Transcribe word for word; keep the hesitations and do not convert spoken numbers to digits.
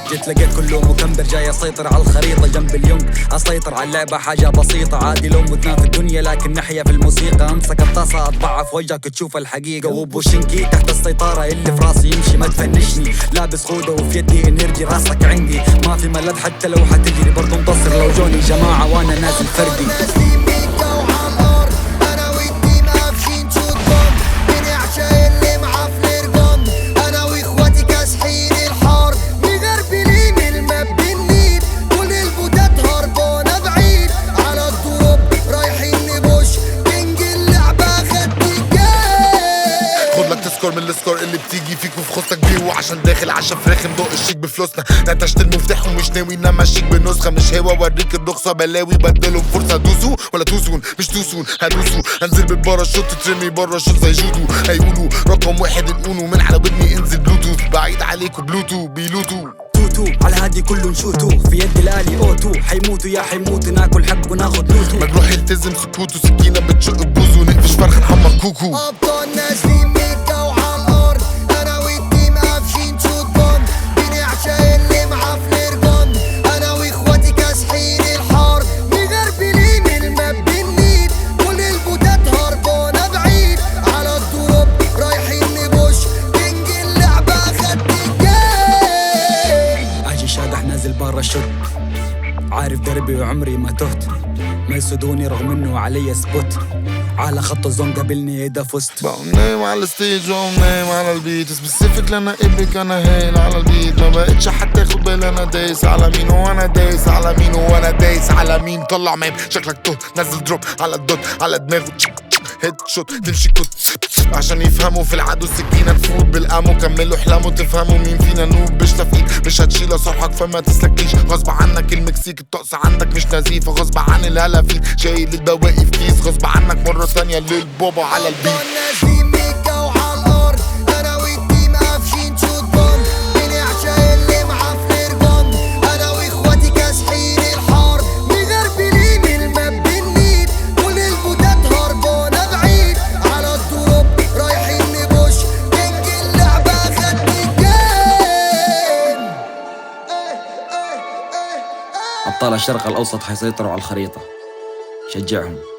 جيت لقيت كله مكمبر جاي اسيطر على الخريطة جنب اليونغ، اسيطر على اللعبة حاجة بسيطة. عادي لو متنا في الدنيا لكن نحيا في الموسيقى. امسك الطاسة اطبعها في وجهك تشوف الحقيقة. وبوشنكي تحت السيطرة اللي في راسي يمشي ما تفنشني. لابس خوذة وفي يدي انرجي راسك عندي ما في ملل حتى لو حتجري برضو مقصر لو جوني جماعة وانا نازل فردي. تذكر من السكور اللي بتيجي فيك وفي خصك بيه. وعشان داخل عشا فراخ مدق الشيك بفلوسنا. نتشت المفتاح ومش ناوي نمشيك بنسخة. مش هوا اوريك الرخصة بلاوي بدلهم فرصة. دوسوا ولا توسون مش توسون هدوسوا. انزل بالباراشوت ترمي برا شوت زي جودو. هيقولوا رقم واحد الأونو من على ودني انزل بلوتوث. بعيد عليكوا بلوتو بيلوتو توتو على هادي كله نشوتو. في يد الالي اوتو حيموتوا يا حيموتوا ناكل حق وناخد لوتو. مجروح يلتزم سكوتو سكينة بتشق بوزو. نقفش فرخ نحمر كوكو. ابطال نازلين ميكا وعلى الارض. انا والتيم قافشين شوت بوم. بنعشق اللي معفن رقم. انا واخواتي كاسحين الحرب. مغربلين الماب بالنيد. كل البوتات هربانة بعيد. على الدروب رايحين نبوش. كينج اللعبة خدت الجيم. اجي شادح نازل برا الشوت. عارف دربي وعمري ما تهت. ما يسودوني رغم انه علي سبوت. على خط الزون قابلني اذا فزت. بقوم نايم على الستيج وقوم نايم على البيت. سبيسيفيك لنا ابك انا هايل على البيت. ما بقتش حتى اخد بالي انا دايس على مين وانا دايس على مين وانا دايس على مين. طلع ماب شكلك توه نزل دروب على الدوت على دماغه هيد شوت تمشي كوت. عشان يفهموا في العدو السكينة تفوت بالامو. كملوا احلاموا تفهموا مين فينا نوب. مش تفقيد مش هتشيل صرحك فما تسلكيش. غصب عنك المكسيك الطقس عندك مش نزيف. غصب عن الهلا فيك شايل البواقي في كيس. غصب عنك مرة ثانية للبابا على البيت. ابطال الشرق الاوسط حيسيطروا على الخريطة. شجعهم.